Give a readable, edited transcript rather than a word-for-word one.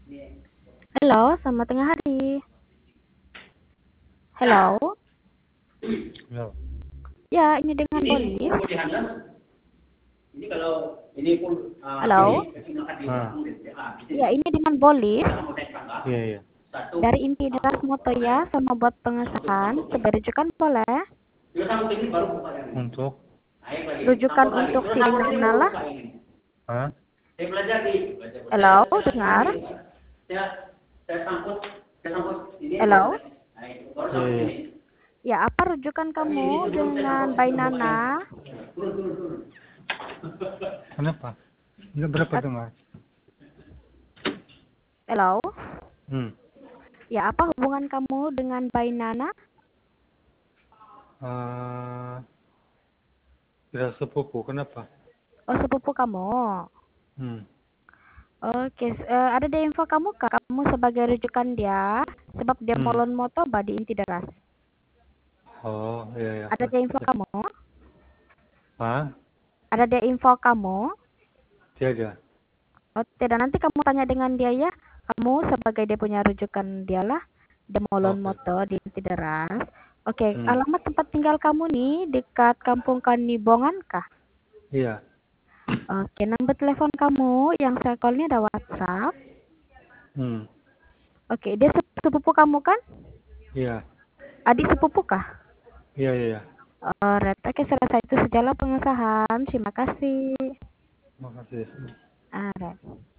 Halo, selamat tengah hari. Halo. Ya. Ya, ini dengan Bolif. Ini kalau ini pun Halo. Ya, ini dengan Bolif. Iya, iya. Dari inti deras moto ya, sama buat pengesahan. Sebagai rujukan boleh. Untuk? Rujukan untuk siring mengenal lah. Hah? Halo, dengar? Halo. Iya, iya. Ya, apa rujukan kamu dengan Bainana? Kenapa? Enggak berapa dengar? Halo. Ya, apa hubungan kamu dengan Bainana? Tidak sepupu. Kenapa? Oh, sepupu kamu. Oke, ada di info kamu kah? Kamu sebagai rujukan dia, sebab dia molon moto di inti deras. Oh, iya, iya. Ada di info kamu? Hah? Ada di info kamu? Tidak. Oh, tidak. Nanti kamu tanya dengan dia ya. Kamu sebagai dia punya rujukan dialah, dia molon Oke. moto di inti deras. Oke, alamat tempat tinggal kamu nih dekat Kampung Kanibongan kah? Iya. Oke, nomor telepon kamu yang saya call ini ada WhatsApp. Oke, dia sepupu kamu kan? Iya. Adik sepupu kah? Iya, iya. Alright, oke, selesai itu sajalah pengesahan. Terima kasih. Terima kasih. Alright.